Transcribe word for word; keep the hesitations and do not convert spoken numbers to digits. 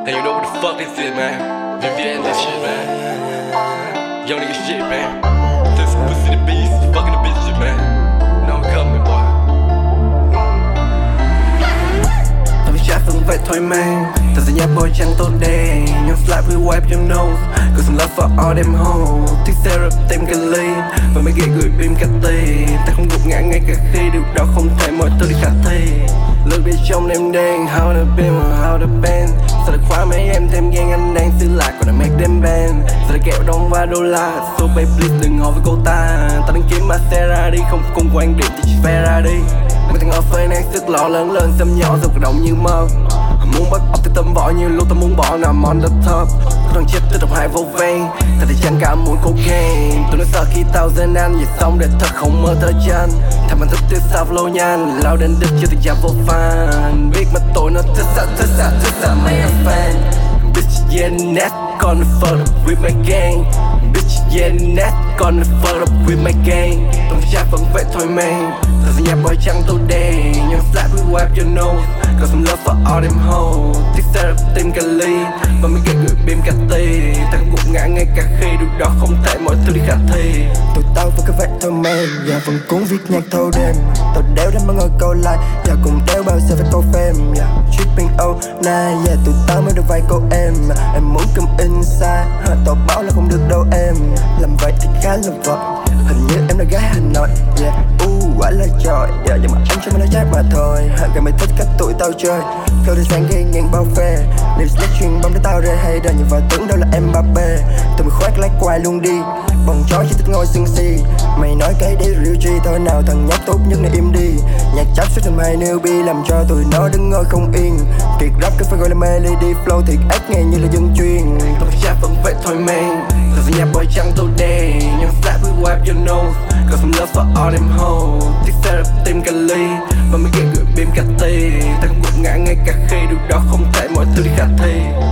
And you know what the fuck this is, man. Vivian, this shit, man. Young nigga shit, man. This pussy the beast, fucking the bitches, man. No coming, boy. Tao biết chắc không vậy thôi man. Tao sẽ nhớ boy chẳng tốt đen. Nhưng fly we wipe your nose. Cause some love for all them hoes. Thích syrup tem cái ly. Và mấy ghê gửi beam cà tì. Ta không gục ngã ngay cả khi điều đó không thể mọi thứ đi khả thi. Lượt đi trong đêm đen. How the been or how the band. Sao đã khóa mấy em thêm gang anh đang giữ lại. Còn đã make them band. Sao đã kẹo đông và đô la. So baby please đừng ngồi với cô ta. Tao đang kiếm Maserati. Không cùng quan điểm thì chỉ Ferrari. Mấy thằng ở phê đang sức lọ lớn lên. Xâm nhỏ rồi động như mơ. Muốn bắt ốc thì tâm võ như lúc tao muốn bỏ nằm on the top. Có thằng chết tôi độc hại vô ven. Tao thì chẳng cả muốn cocaine. Tôi nói sợ khi tao dân ăn. Vậy xong để thật không mơ thơ chân. Thằng mình thức tiêu sao flow nhanh. Lao đến đích chưa từng giảm vô fan. Biết mà tội nó thức xa thức xa thức xa mấy em fan. Bitch yeah net gonna fuck up with my gang. Bitch yeah net gonna fuck up with my gang. Tao chắc vẫn vậy thôi man. Tao sẽ nhạc boy trắng tô đen. Nhưng flat we wipe your nose. Got some love for all them hoes. Thích syrup tim cà ly. Và mấy cái gửi beam cà tì. Ta không gục ngã ngay cả khi điều đó không thể mọi thứ đi khả thi. Tụi tao vẫn cái vậy thôi man. Và vẫn cuốn viết nhạc thâu đêm. Tao đéo đến bao ngồi câu like. Và cùng đéo bao giờ phải câu fame. Yeah. Tripping all night. Yeah, tụi tao mới được vài câu em. Em muốn come inside. Tao bảo là không được đâu em. Làm vậy thì khá là vợ. Hình như em là gái Hà Nội. Yeah, uh, quả là trời. Yeah, nhưng mà anh cho mình nói chắc mà thôi. Gần mày thích cách tụi tao chơi. Flow đến sáng gây ngang bao phê. Lips lấy truyền bóng để tao ra hay đợi nhìn vào tưởng đâu là em Mbappé. Tụi mày khoác lái quài luôn đi. Bồng chó chỉ thích ngồi sưng si. Mày nói cái đấy real G. Thôi nào thằng nhóc tốt nhất này im đi. Nhạc chắp suốt thành hai newbie. Làm cho tụi nó đứng ngồi không yên. Kiệt rap cứ phải gọi là melody. Flow thiệt ác nghe như là dân chuyên. Tao chắc vẫn vậy thôi man. Tao sẽ nhạc boy trắng tô đen. Nhưng flat we wipe your nose. Got some love for all them hoes. Thích syrup tim cà ly. Và mấy ghê gửi beam cà tì. Ta không gục ngã ngay cả khi điều đó không thể mọi thứ đi khả thi.